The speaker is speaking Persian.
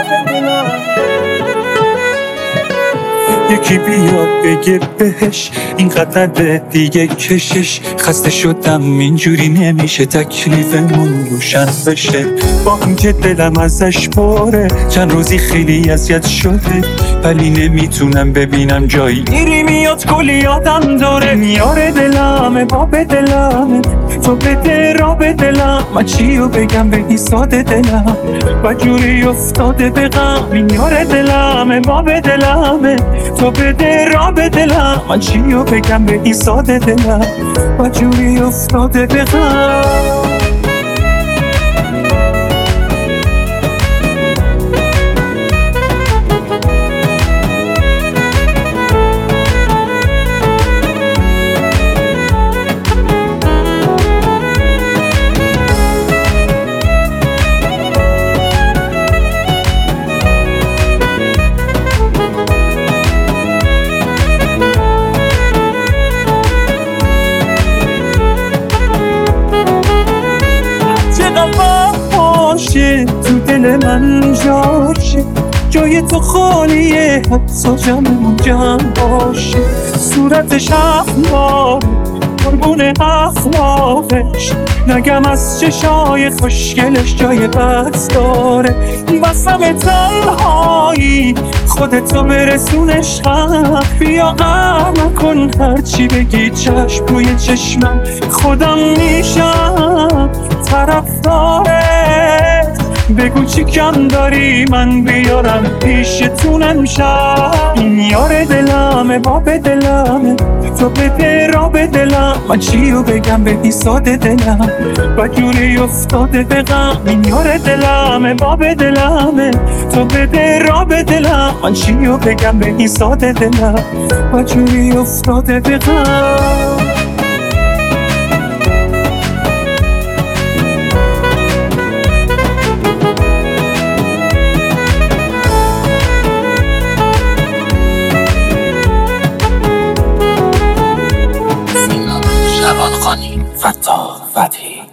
یکی بیاد بگه بهش اینقدر دیگه کشش، خسته شدم اینجوری نمیشه تکلیفمون روشن بشه. با اینکه دلم ازش پره چند روزی خیلی اذیت شده، ولی نمیتونم ببینم جایی میری میاد کلی یادم داره. میاره دلمه باب دلمه، تو بده را به دلم، من چیو بگم به ساده دلم و جوری افتاده به غم. میاره دلمه باب دلمه، تو بده را به دلم، من چیو بگم به ساده دلم و جوری افتاده به غم. تو دل من جاشه، جای تو خالیه، حتی جمعمون جمع باشه. صورتش اخماره قربون اخلاقش، نگم از چشای خوشگلش جای بد داره. بسم تنهایی خودتو برسونش هم، بیا غم کن هرچی بگی چشم روی چشمم، خودم میشم طرفدارت. بگو چی کم داری من بیارم پیشتون امشب. این یار دلمه باب دلمه، تو بده را به دلم، من چیو بگم به ساده دلم و جوری افتاده به غم. این یار دلمه باب دلمه، تو بده را به دلم، من چیو بگم به ساده دلم و جوری افتاده به غم. شبانخانی فتاح فتحی